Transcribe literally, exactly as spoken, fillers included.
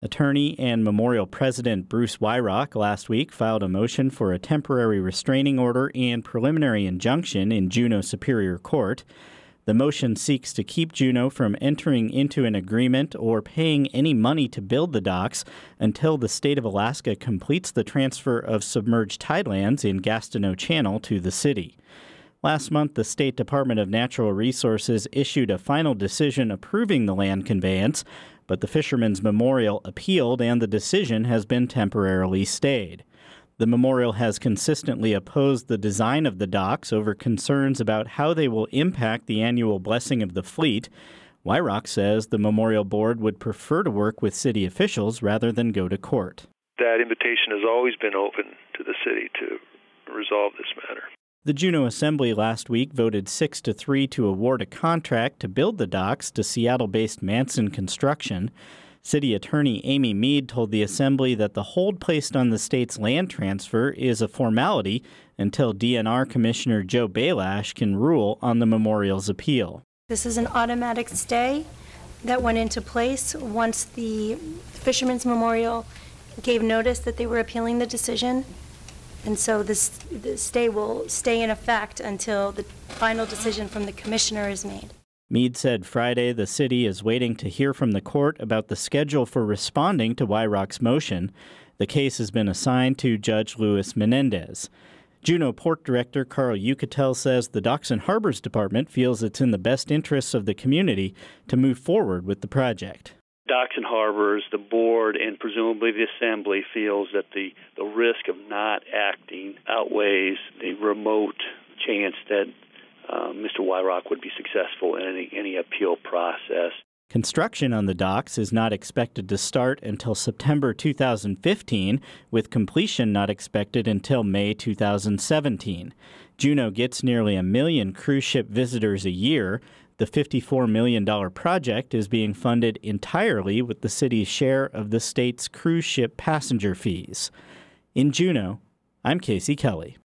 Attorney and Memorial President Bruce Wyrock last week filed a motion for a temporary restraining order and preliminary injunction in Juneau Superior Court. The motion seeks to keep Juneau from entering into an agreement or paying any money to build the docks until the state of Alaska completes the transfer of submerged tidelands in Gastineau Channel to the city. Last month, the State Department of Natural Resources issued a final decision approving the land conveyance, but the Fishermen's Memorial appealed and the decision has been temporarily stayed. The memorial has consistently opposed the design of the docks over concerns about how they will impact the annual blessing of the fleet. Wyrock says the memorial board would prefer to work with city officials rather than go to court. That invitation has always been open to the city to resolve this matter. The Juneau Assembly last week voted six to three to award a contract to build the docks to Seattle-based Manson Construction. City Attorney Amy Mead told the Assembly that the hold placed on the state's land transfer is a formality until D N R Commissioner Joe Belash can rule on the memorial's appeal. This is an automatic stay that went into place once the Fishermen's Memorial gave notice that they were appealing the decision. And so this, the stay will stay in effect until the final decision from the commissioner is made. Mead said Friday the city is waiting to hear from the court about the schedule for responding to Wyrock's motion. The case has been assigned to Judge Luis Menendez. Juneau Port Director Carl Yucatel says the Docks and Harbors Department feels it's in the best interests of the community to move forward with the project. Docks and Harbors, the board, and presumably the Assembly feels that the, the risk of not acting outweighs the remote chance that uh, Mister Wyrock would be successful in any, any appeal process. Construction on the docks is not expected to start until September two thousand fifteen, with completion not expected until May two thousand seventeen. Juneau gets nearly a million cruise ship visitors a year. The fifty-four million dollars project is being funded entirely with the city's share of the state's cruise ship passenger fees. In Juneau, I'm Casey Kelly.